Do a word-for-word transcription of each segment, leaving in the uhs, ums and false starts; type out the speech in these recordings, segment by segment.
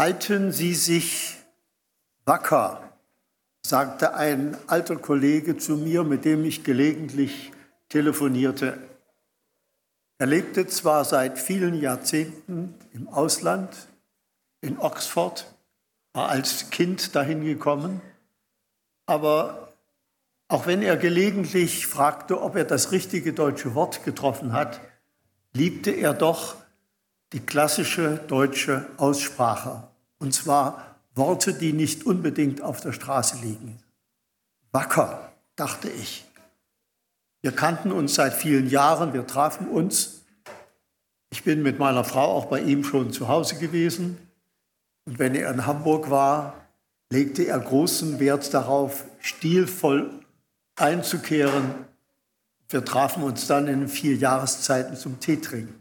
Halten Sie sich wacker, sagte ein alter Kollege zu mir, mit dem ich gelegentlich telefonierte. Er lebte zwar seit vielen Jahrzehnten im Ausland, in Oxford, war als Kind dahin gekommen, aber auch wenn er gelegentlich fragte, ob er das richtige deutsche Wort getroffen hat, liebte er doch die klassische deutsche Aussprache, und zwar Worte, die nicht unbedingt auf der Straße liegen. Wacker, dachte ich. Wir kannten uns seit vielen Jahren, wir trafen uns. Ich bin mit meiner Frau auch bei ihm schon zu Hause gewesen. Und wenn er in Hamburg war, legte er großen Wert darauf, stilvoll einzukehren. Wir trafen uns dann in vier Jahreszeiten zum Tee trinken.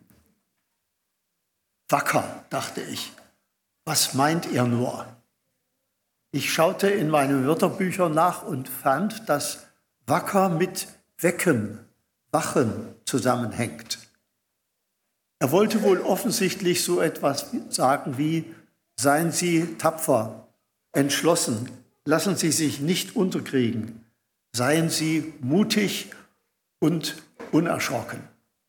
Wacker, dachte ich. Was meint er nur? Ich schaute in meinen Wörterbüchern nach und fand, dass wacker mit wecken, wachen zusammenhängt. Er wollte wohl offensichtlich so etwas sagen wie: Seien Sie tapfer, entschlossen, lassen Sie sich nicht unterkriegen, seien Sie mutig und unerschrocken.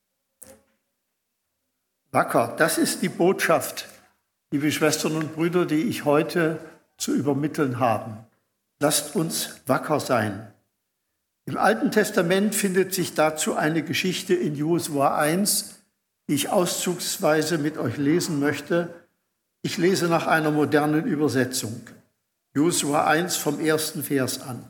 Wacker, das ist die Botschaft, liebe Schwestern und Brüder, die ich heute zu übermitteln habe. Lasst uns wacker sein. Im Alten Testament findet sich dazu eine Geschichte in Josua eins, die ich auszugsweise mit euch lesen möchte. Ich lese nach einer modernen Übersetzung. Josua eins vom ersten Vers an.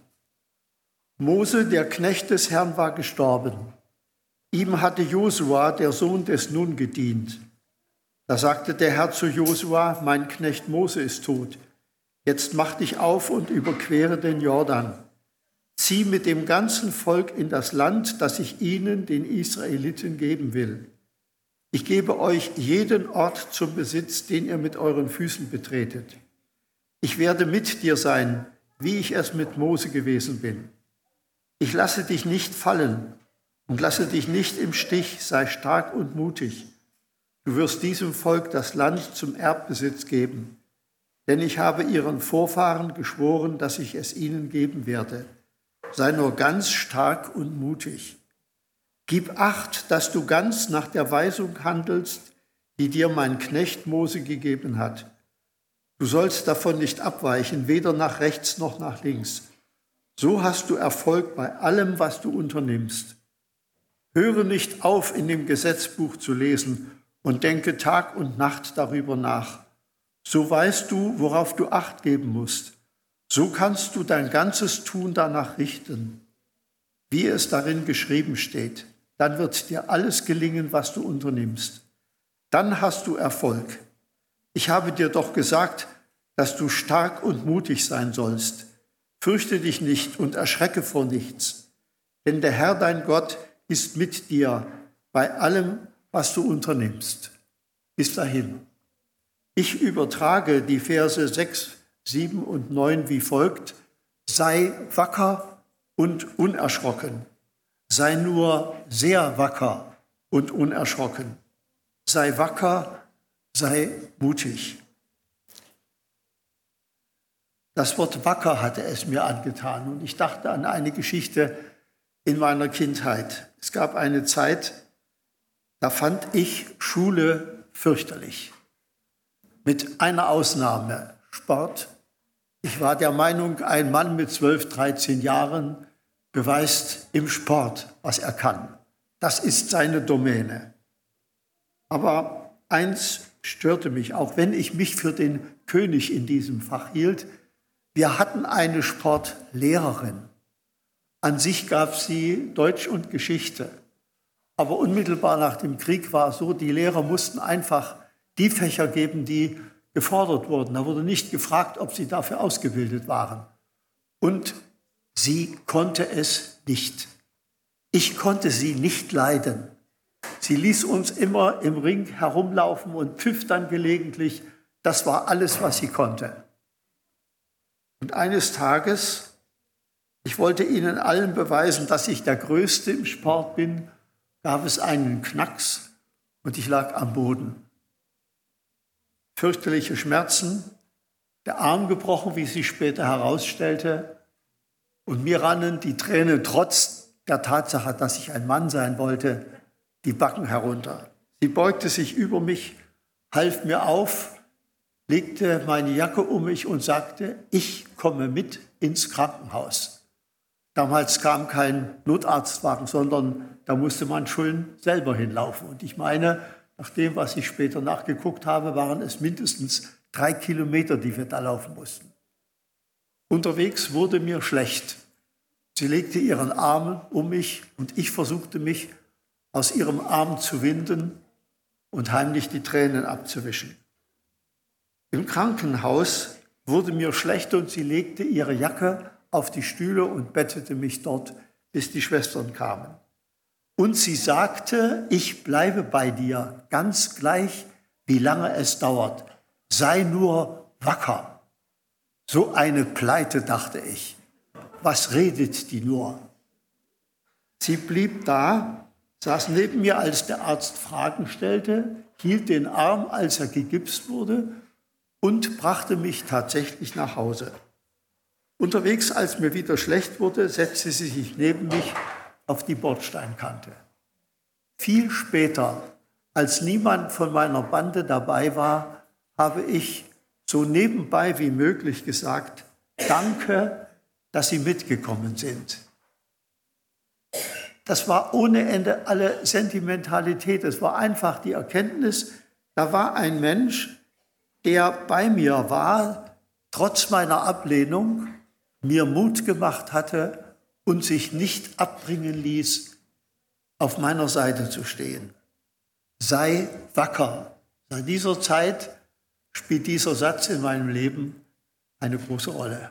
Mose, der Knecht des Herrn, war gestorben. Ihm hatte Josua, der Sohn des Nun, gedient. Da sagte der Herr zu Josua: Mein Knecht Mose ist tot. Jetzt mach dich auf und überquere den Jordan. Zieh mit dem ganzen Volk in das Land, das ich ihnen, den Israeliten, geben will. Ich gebe euch jeden Ort zum Besitz, den ihr mit euren Füßen betretet. Ich werde mit dir sein, wie ich es mit Mose gewesen bin. Ich lasse dich nicht fallen und lasse dich nicht im Stich, sei stark und mutig. Du wirst diesem Volk das Land zum Erbbesitz geben, denn ich habe ihren Vorfahren geschworen, dass ich es ihnen geben werde. Sei nur ganz stark und mutig. Gib Acht, dass du ganz nach der Weisung handelst, die dir mein Knecht Mose gegeben hat. Du sollst davon nicht abweichen, weder nach rechts noch nach links. So hast du Erfolg bei allem, was du unternimmst. Höre nicht auf, in dem Gesetzbuch zu lesen und denke Tag und Nacht darüber nach. So weißt du, worauf du Acht geben musst. So kannst du dein ganzes Tun danach richten, wie es darin geschrieben steht. Dann wird dir alles gelingen, was du unternimmst. Dann hast du Erfolg. Ich habe dir doch gesagt, dass du stark und mutig sein sollst. Fürchte dich nicht und erschrecke vor nichts. Denn der Herr, dein Gott, ist mit dir bei allem, was du unternimmst. Bis dahin. Ich übertrage die Verse sechs, sieben und neun wie folgt. Sei wacker und unerschrocken. Sei nur sehr wacker und unerschrocken. Sei wacker, sei mutig. Das Wort wacker hatte es mir angetan und ich dachte an eine Geschichte in meiner Kindheit. Es gab eine Zeit, da fand ich Schule fürchterlich. Mit einer Ausnahme, Sport. Ich war der Meinung, ein Mann mit zwölf, dreizehn Jahren beweist im Sport, was er kann. Das ist seine Domäne. Aber eins störte mich, auch wenn ich mich für den König in diesem Fach hielt. Wir hatten eine Sportlehrerin. An sich gab sie Deutsch und Geschichte. Aber unmittelbar nach dem Krieg war es so, die Lehrer mussten einfach die Fächer geben, die gefordert wurden. Da wurde nicht gefragt, ob sie dafür ausgebildet waren. Und sie konnte es nicht. Ich konnte sie nicht leiden. Sie ließ uns immer im Ring herumlaufen und pfiff dann gelegentlich. Das war alles, was sie konnte. Und eines Tages, ich wollte ihnen allen beweisen, dass ich der Größte im Sport bin, gab es einen Knacks und ich lag am Boden. fürchterliche Schmerzen, der Arm gebrochen, wie sich später herausstellte. Und mir rannen die Tränen trotz der Tatsache, dass ich ein Mann sein wollte, die Backen herunter. Sie beugte sich über mich, half mir auf, legte meine Jacke um mich und sagte, ich komme mit ins Krankenhaus. Damals kam kein Notarztwagen, sondern da musste man schon selber hinlaufen. Und ich meine, nach dem, was ich später nachgeguckt habe, waren es mindestens drei Kilometer, die wir da laufen mussten. Unterwegs wurde mir schlecht. Sie legte ihren Arm um mich und ich versuchte mich aus ihrem Arm zu winden und heimlich die Tränen abzuwischen. Im Krankenhaus wurde mir schlecht und sie legte ihre Jacke auf die Stühle und bettete mich dort, bis die Schwestern kamen. Und sie sagte, ich bleibe bei dir, ganz gleich, wie lange es dauert. Sei nur wacker. So eine Pleite, dachte ich. Was redet die nur? Sie blieb da, saß neben mir, als der Arzt Fragen stellte, hielt den Arm, als er gegipst wurde, und brachte mich tatsächlich nach Hause. Unterwegs, als mir wieder schlecht wurde, setzte sie sich neben mich auf die Bordsteinkante. Viel später, als niemand von meiner Bande dabei war, habe ich so nebenbei wie möglich gesagt, danke, dass Sie mitgekommen sind. Das war ohne Ende alle Sentimentalität. Es war einfach die Erkenntnis, da war ein Mensch, der bei mir war, trotz meiner Ablehnung, mir Mut gemacht hatte und sich nicht abbringen ließ, auf meiner Seite zu stehen. Sei wacker. Seit dieser Zeit spielt dieser Satz in meinem Leben eine große Rolle.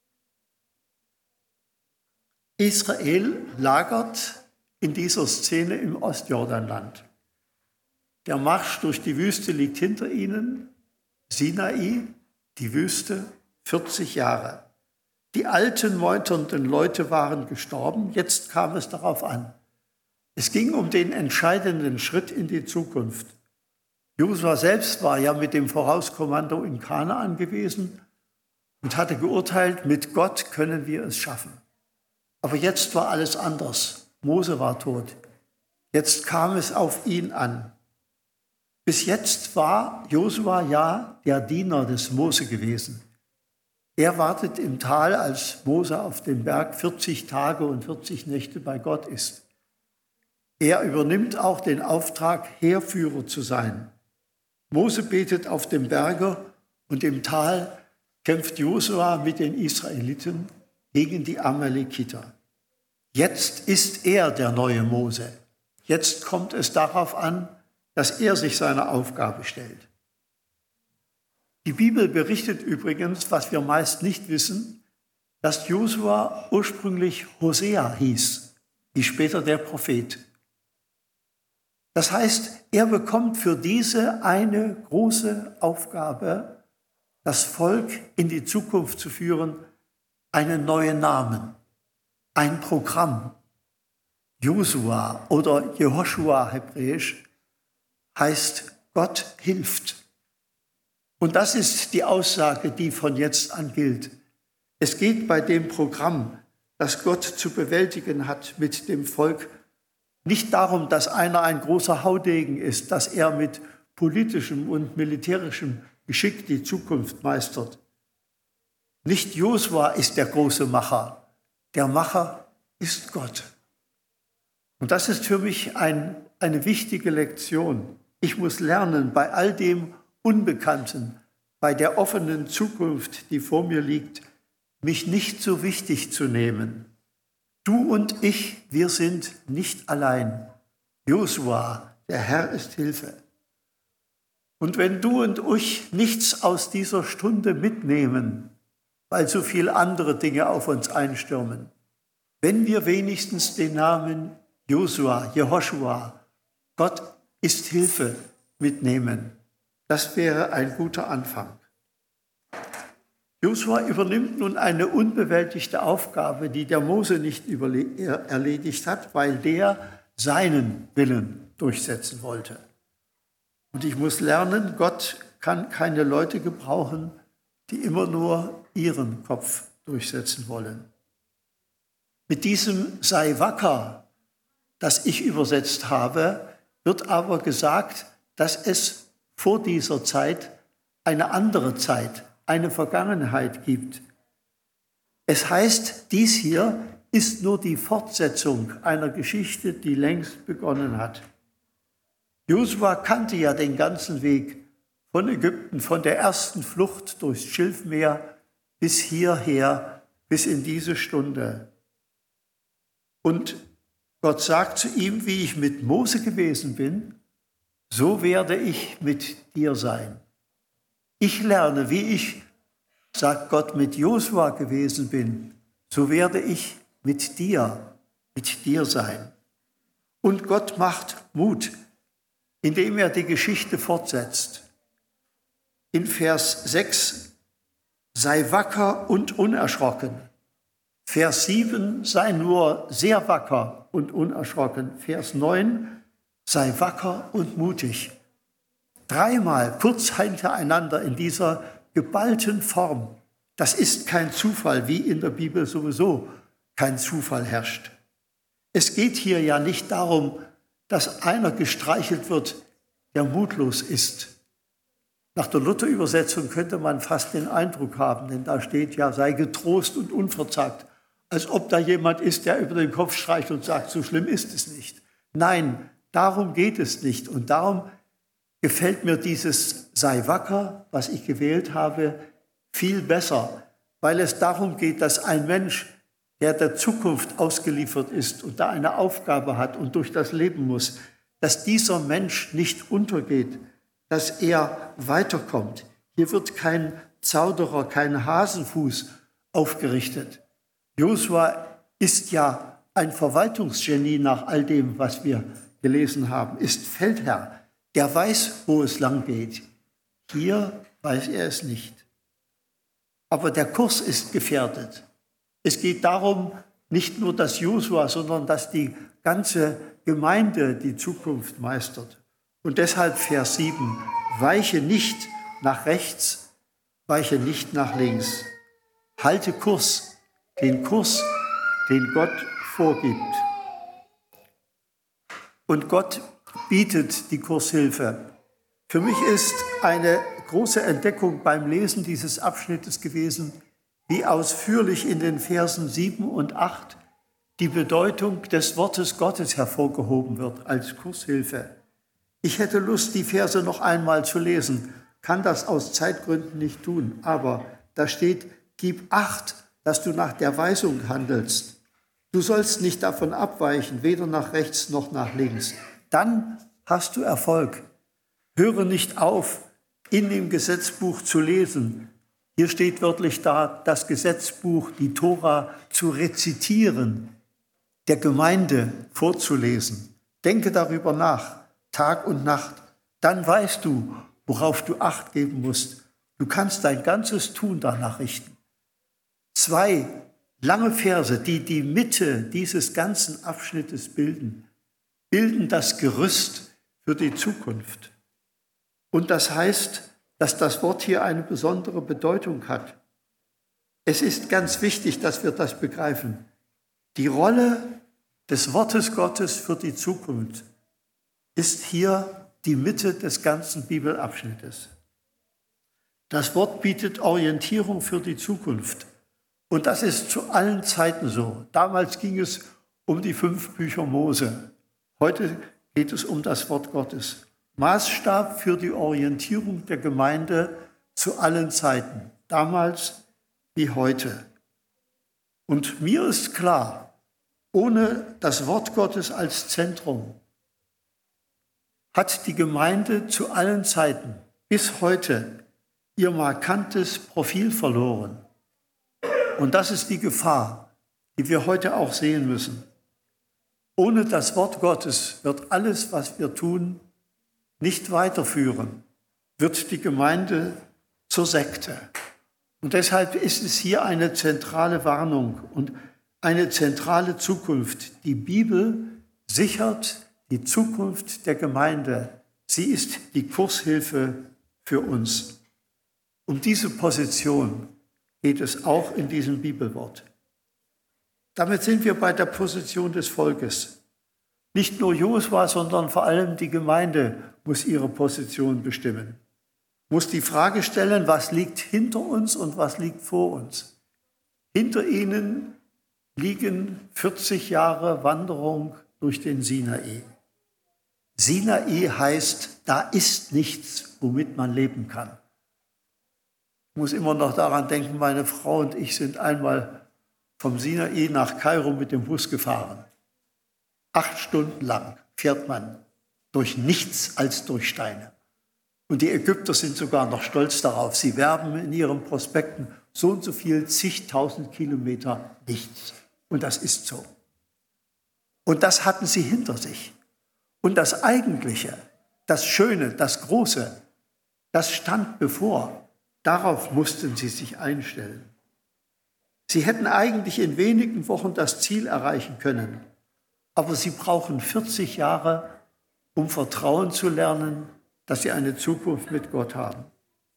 Israel lagert in dieser Szene im Ostjordanland. Der Marsch durch die Wüste liegt hinter ihnen, Sinai, die Wüste, vierzig Jahre. Die alten, meuternden Leute waren gestorben, jetzt kam es darauf an. Es ging um den entscheidenden Schritt in die Zukunft. Josua selbst war ja mit dem Vorauskommando in Kanaan gewesen und hatte geurteilt, mit Gott können wir es schaffen. Aber jetzt war alles anders. Mose war tot. Jetzt kam es auf ihn an. Bis jetzt war Josua ja der Diener des Mose gewesen. Er wartet im Tal, als Mose auf dem Berg vierzig Tage und vierzig Nächte bei Gott ist. Er übernimmt auch den Auftrag, Heerführer zu sein. Mose betet auf dem Berge und im Tal kämpft Josua mit den Israeliten gegen die Amalekiter. Jetzt ist er der neue Mose. Jetzt kommt es darauf an, dass er sich seiner Aufgabe stellt. Die Bibel berichtet übrigens, was wir meist nicht wissen, dass Josua ursprünglich Hosea hieß, wie später der Prophet. Das heißt, er bekommt für diese eine große Aufgabe, das Volk in die Zukunft zu führen, einen neuen Namen, ein Programm. Josua oder Jehoschua hebräisch heißt Gott hilft. Und das ist die Aussage, die von jetzt an gilt. Es geht bei dem Programm, das Gott zu bewältigen hat mit dem Volk, nicht darum, dass einer ein großer Haudegen ist, dass er mit politischem und militärischem Geschick die Zukunft meistert. Nicht Josua ist der große Macher, der Macher ist Gott. Und das ist für mich ein, eine wichtige Lektion. Ich muss lernen, bei all dem Unbekannten, bei der offenen Zukunft, die vor mir liegt, mich nicht so wichtig zu nehmen. Du und ich, wir sind nicht allein. Josua, der Herr ist Hilfe. Und wenn du und ich nichts aus dieser Stunde mitnehmen, weil so viele andere Dinge auf uns einstürmen, wenn wir wenigstens den Namen Josua, Jehoschua, Gott ist Hilfe, mitnehmen, das wäre ein guter Anfang. Josua übernimmt nun eine unbewältigte Aufgabe, die der Mose nicht erledigt hat, weil der seinen Willen durchsetzen wollte. Und ich muss lernen, Gott kann keine Leute gebrauchen, die immer nur ihren Kopf durchsetzen wollen. Mit diesem sei wacker, das ich übersetzt habe, wird aber gesagt, dass es vor dieser Zeit eine andere Zeit, eine Vergangenheit gibt. Es heißt, dies hier ist nur die Fortsetzung einer Geschichte, die längst begonnen hat. Josua kannte ja den ganzen Weg von Ägypten, von der ersten Flucht durchs Schilfmeer bis hierher, bis in diese Stunde. Und Gott sagt zu ihm, wie ich mit Mose gewesen bin, so werde ich mit dir sein. Ich lerne, wie ich, sagt Gott, mit Josua gewesen bin, so werde ich mit dir, mit dir sein. Und Gott macht Mut, indem er die Geschichte fortsetzt. In Vers sechs, sei wacker und unerschrocken. Vers sieben, sei nur sehr wacker und unerschrocken. Vers neun, sei wacker und mutig. Dreimal kurz hintereinander in dieser geballten Form. Das ist kein Zufall, wie in der Bibel sowieso kein Zufall herrscht. Es geht hier ja nicht darum, dass einer gestreichelt wird, der mutlos ist. Nach der Luther-Übersetzung könnte man fast den Eindruck haben, denn da steht ja, sei getrost und unverzagt, als ob da jemand ist, der über den Kopf streicht und sagt, so schlimm ist es nicht. Nein, darum geht es nicht. Und darum gefällt mir dieses sei wacker, was ich gewählt habe, viel besser, weil es darum geht, dass ein Mensch, der der Zukunft ausgeliefert ist und da eine Aufgabe hat und durch das Leben muss, dass dieser Mensch nicht untergeht, dass er weiterkommt. Hier wird kein Zauderer, kein Hasenfuß aufgerichtet. Josua ist ja ein Verwaltungsgenie nach all dem, was wir gelesen haben, ist Feldherr. Der weiß, wo es lang geht. Hier weiß er es nicht. Aber der Kurs ist gefährdet. Es geht darum, nicht nur, dass Josua, sondern dass die ganze Gemeinde die Zukunft meistert. Und deshalb Vers sieben, weiche nicht nach rechts, weiche nicht nach links. Halte Kurs, den Kurs, den Gott vorgibt. Und Gott bietet die Kurshilfe. Für mich ist eine große Entdeckung beim Lesen dieses Abschnittes gewesen, wie ausführlich in den Versen sieben und acht die Bedeutung des Wortes Gottes hervorgehoben wird als Kurshilfe. Ich hätte Lust, die Verse noch einmal zu lesen, kann das aus Zeitgründen nicht tun, aber da steht, gib Acht, dass du nach der Weisung handelst. Du sollst nicht davon abweichen, weder nach rechts noch nach links. Dann hast du Erfolg. Höre nicht auf, in dem Gesetzbuch zu lesen. Hier steht wörtlich da, das Gesetzbuch, die Tora, zu rezitieren, der Gemeinde vorzulesen. Denke darüber nach, Tag und Nacht. Dann weißt du, worauf du Acht geben musst. Du kannst dein ganzes Tun danach richten. Zwei lange Verse, die die Mitte dieses ganzen Abschnittes bilden, bilden das Gerüst für die Zukunft. Und das heißt, dass das Wort hier eine besondere Bedeutung hat. Es ist ganz wichtig, dass wir das begreifen. Die Rolle des Wortes Gottes für die Zukunft ist hier die Mitte des ganzen Bibelabschnittes. Das Wort bietet Orientierung für die Zukunft. Und das ist zu allen Zeiten so. Damals ging es um die fünf Bücher Mose. Heute geht es um das Wort Gottes. Maßstab für die Orientierung der Gemeinde zu allen Zeiten, damals wie heute. Und mir ist klar, ohne das Wort Gottes als Zentrum hat die Gemeinde zu allen Zeiten bis heute ihr markantes Profil verloren. Und das ist die Gefahr, die wir heute auch sehen müssen. Ohne das Wort Gottes wird alles, was wir tun, nicht weiterführen, wird die Gemeinde zur Sekte. Und deshalb ist es hier eine zentrale Warnung und eine zentrale Zukunft. Die Bibel sichert die Zukunft der Gemeinde. Sie ist die Kurshilfe für uns. Um diese Position geht es auch in diesem Bibelwort. Damit sind wir bei der Position des Volkes. Nicht nur Josua, sondern vor allem die Gemeinde muss ihre Position bestimmen. Muss die Frage stellen, was liegt hinter uns und was liegt vor uns. Hinter ihnen liegen vierzig Jahre Wanderung durch den Sinai. Sinai heißt, da ist nichts, womit man leben kann. Ich muss immer noch daran denken, meine Frau und ich sind einmal vom Sinai nach Kairo mit dem Bus gefahren. Acht Stunden lang fährt man durch nichts als durch Steine. Und die Ägypter sind sogar noch stolz darauf. Sie werben in ihren Prospekten so und so viel, zigtausend Kilometer nichts. Und das ist so. Und das hatten sie hinter sich. Und das Eigentliche, das Schöne, das Große, das stand bevor. Darauf mussten sie sich einstellen. Sie hätten eigentlich in wenigen Wochen das Ziel erreichen können. Aber sie brauchen vierzig Jahre, um Vertrauen zu lernen, dass sie eine Zukunft mit Gott haben.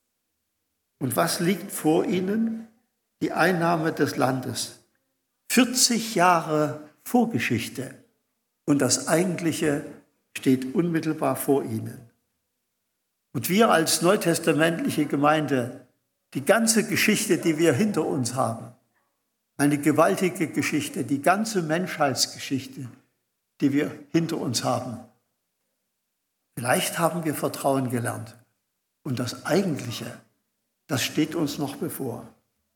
Und was liegt vor ihnen? Die Einnahme des Landes. vierzig Jahre Vorgeschichte. Und das Eigentliche steht unmittelbar vor ihnen. Und wir als neutestamentliche Gemeinde, die ganze Geschichte, die wir hinter uns haben, eine gewaltige Geschichte, die ganze Menschheitsgeschichte, die wir hinter uns haben. Vielleicht haben wir Vertrauen gelernt. Und das Eigentliche, das steht uns noch bevor.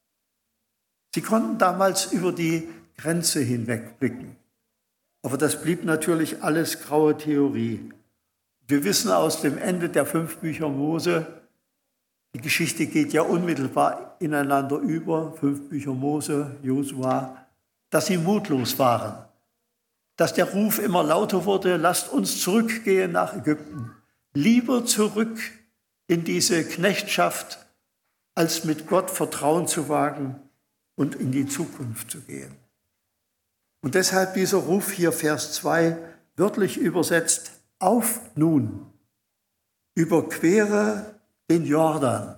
Sie konnten damals über die Grenze hinwegblicken. Aber das blieb natürlich alles graue Theorie. Wir wissen aus dem Ende der fünf Bücher Mose, die Geschichte geht ja unmittelbar ineinander über, fünf Bücher Mose, Josua, dass sie mutlos waren. Dass der Ruf immer lauter wurde, lasst uns zurückgehen nach Ägypten. Lieber zurück in diese Knechtschaft, als mit Gott Vertrauen zu wagen und in die Zukunft zu gehen. Und deshalb dieser Ruf hier, Vers zwei, wörtlich übersetzt, auf nun, überquere den Jordan,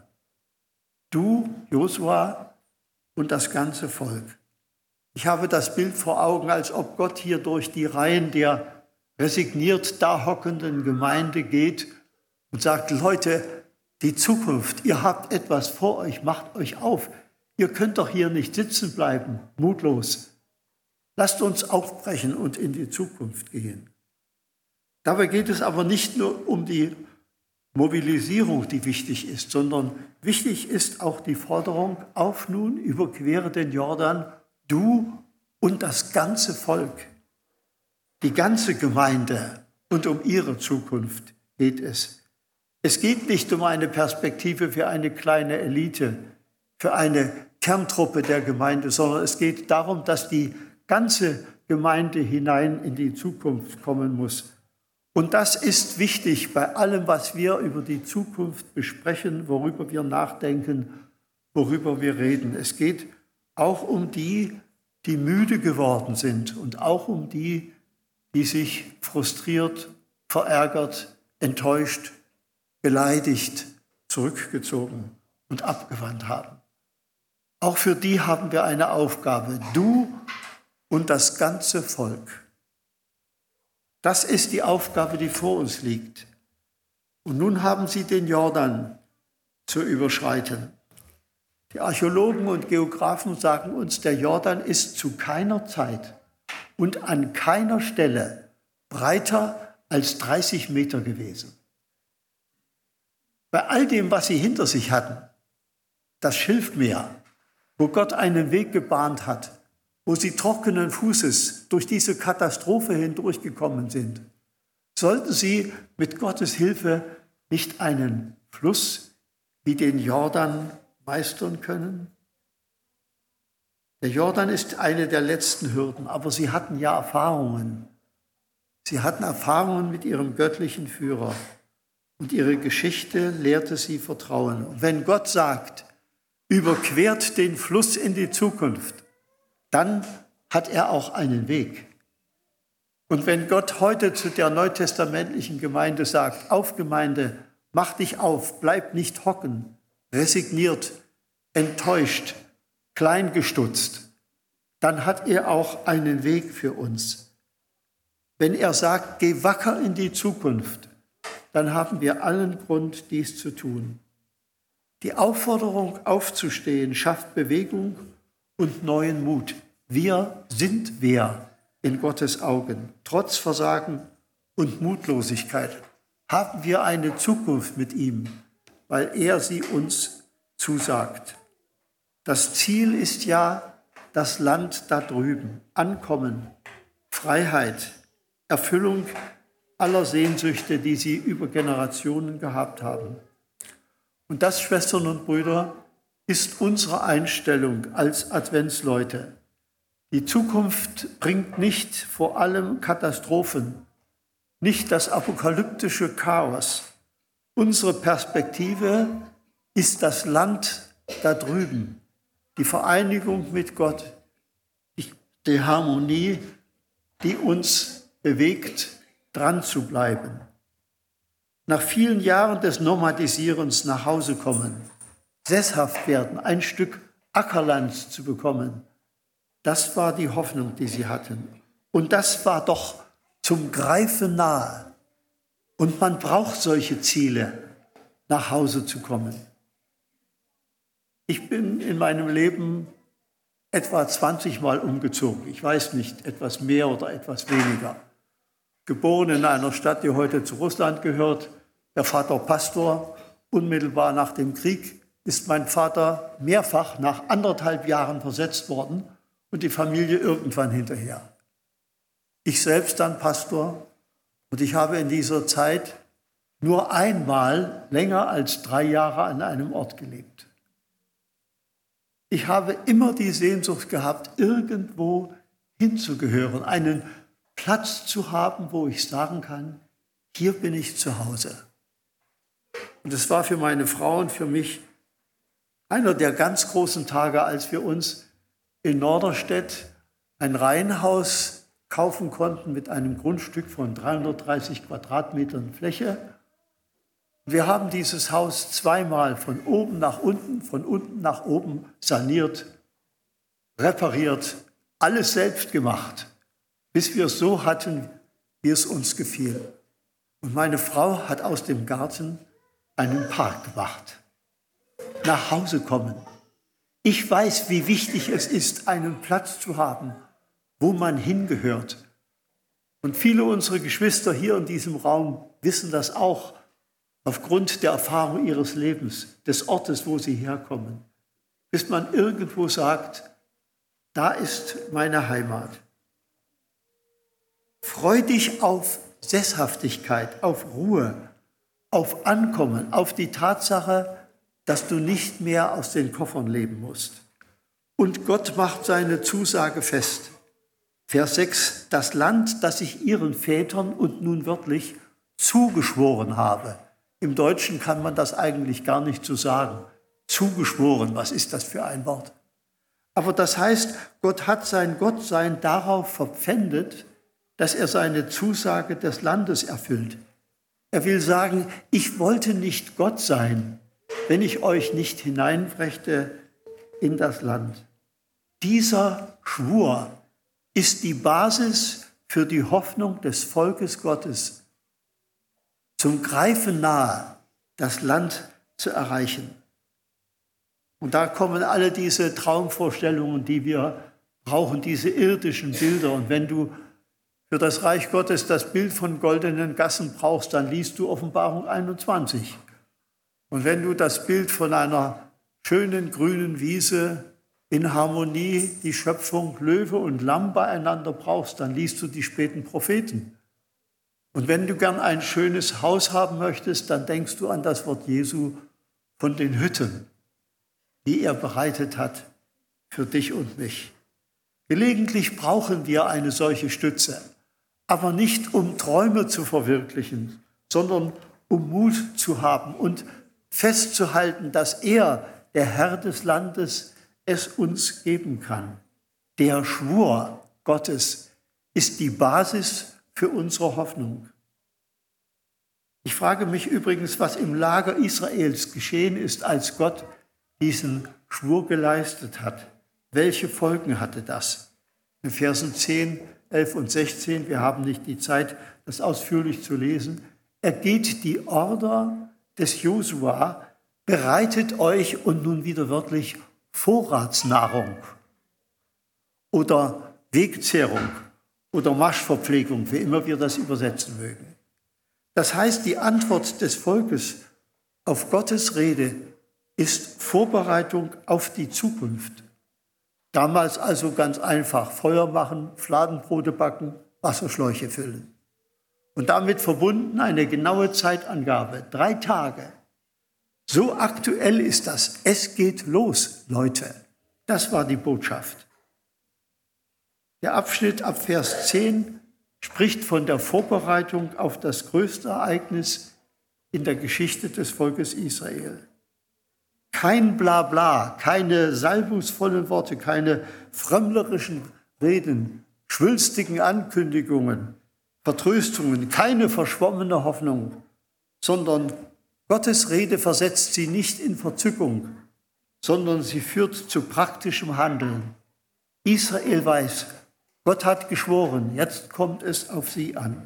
du, Josua, und das ganze Volk. Ich habe das Bild vor Augen, als ob Gott hier durch die Reihen der resigniert dahockenden Gemeinde geht und sagt, Leute, die Zukunft, ihr habt etwas vor euch, macht euch auf. Ihr könnt doch hier nicht sitzen bleiben, mutlos. Lasst uns aufbrechen und in die Zukunft gehen. Dabei geht es aber nicht nur um die Mobilisierung, die wichtig ist, sondern wichtig ist auch die Forderung, auf nun, überquere den Jordan, du und das ganze Volk, die ganze Gemeinde, und um ihre Zukunft geht es. Es geht nicht um eine Perspektive für eine kleine Elite, für eine Kerntruppe der Gemeinde, sondern es geht darum, dass die ganze Gemeinde hinein in die Zukunft kommen muss. Und das ist wichtig bei allem, was wir über die Zukunft besprechen, worüber wir nachdenken, worüber wir reden. Es geht auch um die, die müde geworden sind und auch um die, die sich frustriert, verärgert, enttäuscht, beleidigt, zurückgezogen und abgewandt haben. Auch für die haben wir eine Aufgabe, du und das ganze Volk. Das ist die Aufgabe, die vor uns liegt. Und nun haben sie den Jordan zu überschreiten. Die Archäologen und Geographen sagen uns, der Jordan ist zu keiner Zeit und an keiner Stelle breiter als dreißig Meter gewesen. Bei all dem, was sie hinter sich hatten, das Schilfmeer, wo Gott einen Weg gebahnt hat, wo sie trockenen Fußes durch diese Katastrophe hindurchgekommen sind, sollten sie mit Gottes Hilfe nicht einen Fluss wie den Jordan meistern können? Der Jordan ist eine der letzten Hürden, aber sie hatten ja Erfahrungen. Sie hatten Erfahrungen mit ihrem göttlichen Führer und ihre Geschichte lehrte sie Vertrauen. Und wenn Gott sagt, überquert den Fluss in die Zukunft, dann hat er auch einen Weg. Und wenn Gott heute zu der neutestamentlichen Gemeinde sagt, auf Gemeinde, Mach dich auf, bleib nicht hocken, resigniert, enttäuscht, kleingestutzt. Dann hat er auch einen Weg für uns. Wenn er sagt, geh wacker in die Zukunft, dann haben wir allen Grund, dies zu tun. Die Aufforderung, aufzustehen, schafft Bewegung und neuen Mut. Wir sind wer in Gottes Augen. Trotz Versagen und Mutlosigkeit haben wir eine Zukunft mit ihm, weil er sie uns zusagt. Das Ziel ist ja das Land da drüben, Ankommen, Freiheit, Erfüllung aller Sehnsüchte, die sie über Generationen gehabt haben. Und das, Schwestern und Brüder, ist unsere Einstellung als Adventsleute. Die Zukunft bringt nicht vor allem Katastrophen, nicht das apokalyptische Chaos. Unsere Perspektive ist das Land da drüben, die Vereinigung mit Gott, die Harmonie, die uns bewegt, dran zu bleiben. Nach vielen Jahren des Nomadisierens nach Hause kommen, sesshaft werden, ein Stück Ackerland zu bekommen, das war die Hoffnung, die sie hatten. Und das war doch zum Greifen nahe. Und man braucht solche Ziele, nach Hause zu kommen. Ich bin in meinem Leben etwa zwanzig Mal umgezogen. Ich weiß nicht, etwas mehr oder etwas weniger. Geboren in einer Stadt, die heute zu Russland gehört. Der Vater Pastor. Unmittelbar nach dem Krieg ist mein Vater mehrfach nach anderthalb Jahren versetzt worden und die Familie irgendwann hinterher. Ich selbst dann Pastor und ich habe in dieser Zeit nur einmal länger als drei Jahre an einem Ort gelebt. Ich habe immer die Sehnsucht gehabt, irgendwo hinzugehören, einen Platz zu haben, wo ich sagen kann, hier bin ich zu Hause. Und es war für meine Frau und für mich einer der ganz großen Tage, als wir uns in Norderstedt ein Reihenhaus kaufen konnten mit einem Grundstück von dreihundertdreißig Quadratmetern Fläche. Wir haben dieses Haus zweimal von oben nach unten, von unten nach oben saniert, repariert, alles selbst gemacht, bis wir es so hatten, wie es uns gefiel. Und meine Frau hat aus dem Garten einen Park gemacht. Nach Hause kommen. Ich weiß, wie wichtig es ist, einen Platz zu haben, wo man hingehört. Und viele unserer Geschwister hier in diesem Raum wissen das auch, aufgrund der Erfahrung ihres Lebens, des Ortes, wo sie herkommen, bis man irgendwo sagt, da ist meine Heimat. Freu dich auf Sesshaftigkeit, auf Ruhe, auf Ankommen, auf die Tatsache, dass du nicht mehr aus den Koffern leben musst. Und Gott macht seine Zusage fest. Vers sechs, das Land, das ich ihren Vätern und nun wörtlich zugeschworen habe. Im Deutschen kann man das eigentlich gar nicht so sagen. Zugeschworen, was ist das für ein Wort? Aber das heißt, Gott hat sein Gottsein darauf verpfändet, dass er seine Zusage des Landes erfüllt. Er will sagen, ich wollte nicht Gott sein, wenn ich euch nicht hineinbrächte in das Land. Dieser Schwur ist die Basis für die Hoffnung des Volkes Gottes, zum Greifen nahe, das Land zu erreichen. Und da kommen alle diese Traumvorstellungen, die wir brauchen, diese irdischen Bilder. Und wenn du für das Reich Gottes das Bild von goldenen Gassen brauchst, dann liest du Offenbarung einundzwanzig. Und wenn du das Bild von einer schönen grünen Wiese in Harmonie, die Schöpfung Löwe und Lamm beieinander brauchst, dann liest du die späten Propheten. Und wenn du gern ein schönes Haus haben möchtest, dann denkst du an das Wort Jesu von den Hütten, die er bereitet hat für dich und mich. Gelegentlich brauchen wir eine solche Stütze, aber nicht um Träume zu verwirklichen, sondern um Mut zu haben und festzuhalten, dass er, der Herr des Landes, es uns geben kann. Der Schwur Gottes ist die Basis für unsere Hoffnung. Ich frage mich übrigens, was im Lager Israels geschehen ist, als Gott diesen Schwur geleistet hat. Welche Folgen hatte das? In Versen zehn, elf und sechzehn, wir haben nicht die Zeit, das ausführlich zu lesen, ergeht die Order des Josua, bereitet euch, und nun wieder wörtlich, Vorratsnahrung oder Wegzehrung oder Marschverpflegung, wie immer wir das übersetzen mögen. Das heißt, die Antwort des Volkes auf Gottes Rede ist Vorbereitung auf die Zukunft. Damals also ganz einfach: Feuer machen, Fladenbrote backen, Wasserschläuche füllen. Und damit verbunden eine genaue Zeitangabe, drei Tage. So aktuell ist das. Es geht los, Leute. Das war die Botschaft. Der Abschnitt ab Vers zehn spricht von der Vorbereitung auf das größte Ereignis in der Geschichte des Volkes Israel. Kein Blabla, keine salbungsvollen Worte, keine frömmlerischen Reden, schwülstigen Ankündigungen, Vertröstungen, keine verschwommene Hoffnung, sondern Gottes Rede versetzt sie nicht in Verzückung, sondern sie führt zu praktischem Handeln. Israel weiß, Gott hat geschworen, jetzt kommt es auf sie an.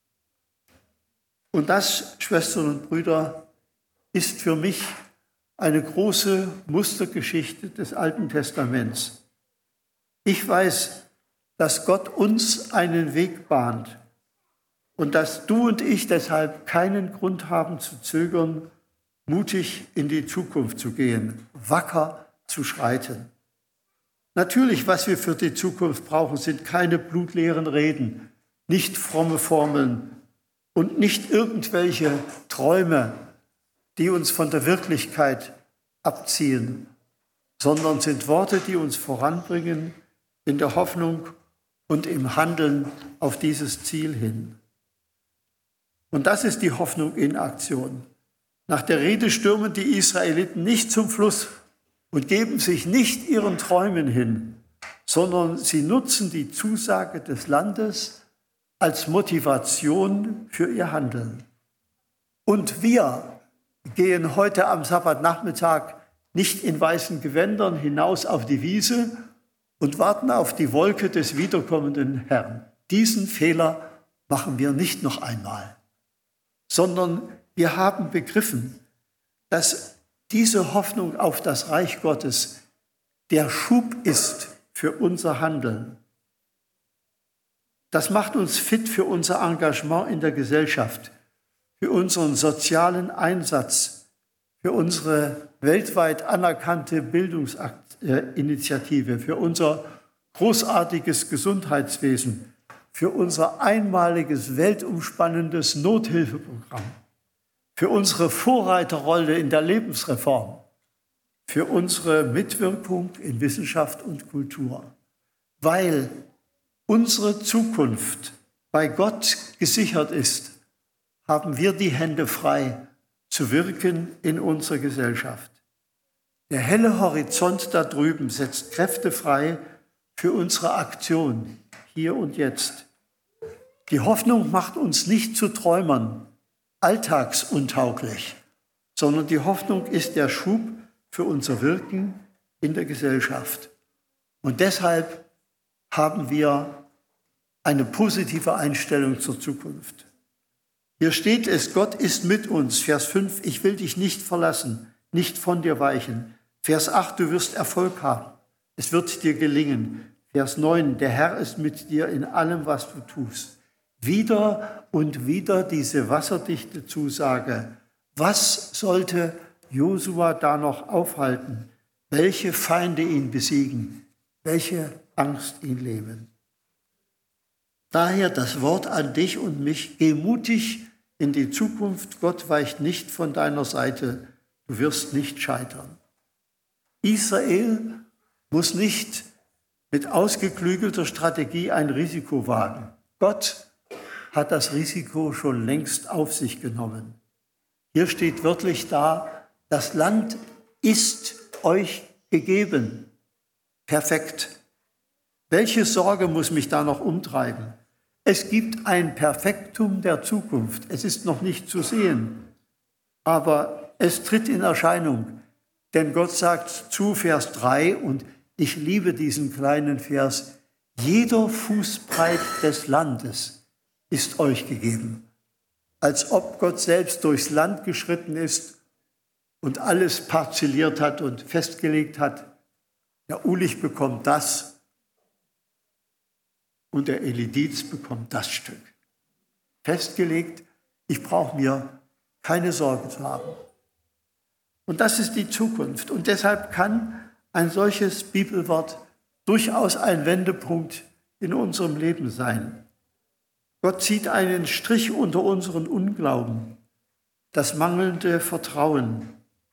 Und das, Schwestern und Brüder, ist für mich eine große Mustergeschichte des Alten Testaments. Ich weiß, dass Gott uns einen Weg bahnt und dass du und ich deshalb keinen Grund haben zu zögern, mutig in die Zukunft zu gehen, wacker zu schreiten. Natürlich, was wir für die Zukunft brauchen, sind keine blutleeren Reden, nicht fromme Formeln und nicht irgendwelche Träume, die uns von der Wirklichkeit abziehen, sondern sind Worte, die uns voranbringen in der Hoffnung und im Handeln auf dieses Ziel hin. Und das ist die Hoffnung in Aktion. Nach der Rede stürmen die Israeliten nicht zum Fluss und geben sich nicht ihren Träumen hin, sondern sie nutzen die Zusage des Landes als Motivation für ihr Handeln. Und wir gehen heute am Sabbatnachmittag nicht in weißen Gewändern hinaus auf die Wiese und warten auf die Wolke des wiederkommenden Herrn. Diesen Fehler machen wir nicht noch einmal, sondern wir haben begriffen, dass diese Hoffnung auf das Reich Gottes der Schub ist für unser Handeln. Das macht uns fit für unser Engagement in der Gesellschaft, für unseren sozialen Einsatz, für unsere weltweit anerkannte Bildungsinitiative, für unser großartiges Gesundheitswesen, für unser einmaliges weltumspannendes Nothilfeprogramm, für unsere Vorreiterrolle in der Lebensreform, für unsere Mitwirkung in Wissenschaft und Kultur, weil unsere Zukunft bei Gott gesichert ist, haben wir die Hände frei zu wirken in unserer Gesellschaft. Der helle Horizont da drüben setzt Kräfte frei für unsere Aktion hier und jetzt. Die Hoffnung macht uns nicht zu Träumern, alltagsuntauglich, sondern die Hoffnung ist der Schub für unser Wirken in der Gesellschaft. Und deshalb haben wir eine positive Einstellung zur Zukunft. Hier steht es, Gott ist mit uns. Vers fünf, ich will dich nicht verlassen, nicht von dir weichen. Vers acht, du wirst Erfolg haben. Es wird dir gelingen. Vers neun, der Herr ist mit dir in allem, was du tust. Wieder und wieder diese wasserdichte Zusage. Was sollte Josua da noch aufhalten? Welche Feinde ihn besiegen? Welche Angst ihn lähmen? Daher das Wort an dich und mich, geh mutig in die Zukunft, Gott weicht nicht von deiner Seite, du wirst nicht scheitern. Israel muss nicht mit ausgeklügelter Strategie ein Risiko wagen. Gott hat das Risiko schon längst auf sich genommen. Hier steht wörtlich da, das Land ist euch gegeben. Perfekt. Welche Sorge muss mich da noch umtreiben? Es gibt ein Perfektum der Zukunft. Es ist noch nicht zu sehen, aber es tritt in Erscheinung. Denn Gott sagt zu Vers drei, und ich liebe diesen kleinen Vers, jeder Fußbreit des Landes ist euch gegeben. Als ob Gott selbst durchs Land geschritten ist und alles parzelliert hat und festgelegt hat. Der Ulich bekommt das und der Elidiz bekommt das Stück. Festgelegt, ich brauche mir keine Sorgen zu haben. Und das ist die Zukunft. Und deshalb kann ein solches Bibelwort durchaus ein Wendepunkt in unserem Leben sein. Gott zieht einen Strich unter unseren Unglauben, das mangelnde Vertrauen.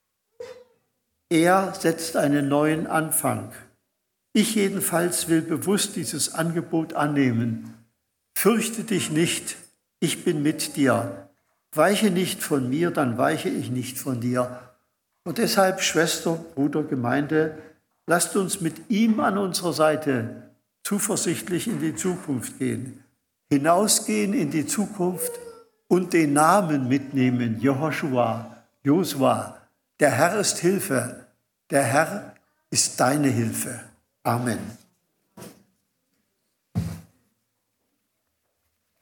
Er setzt einen neuen Anfang. Ich jedenfalls will bewusst dieses Angebot annehmen. Fürchte dich nicht, ich bin mit dir. Weiche nicht von mir, dann weiche ich nicht von dir. Und deshalb, Schwester, Bruder, Gemeinde, lasst uns mit ihm an unserer Seite zuversichtlich in die Zukunft gehen. Hinausgehen in die Zukunft und den Namen mitnehmen, Jehoschua, Josua. Der Herr ist Hilfe, der Herr ist deine Hilfe. Amen.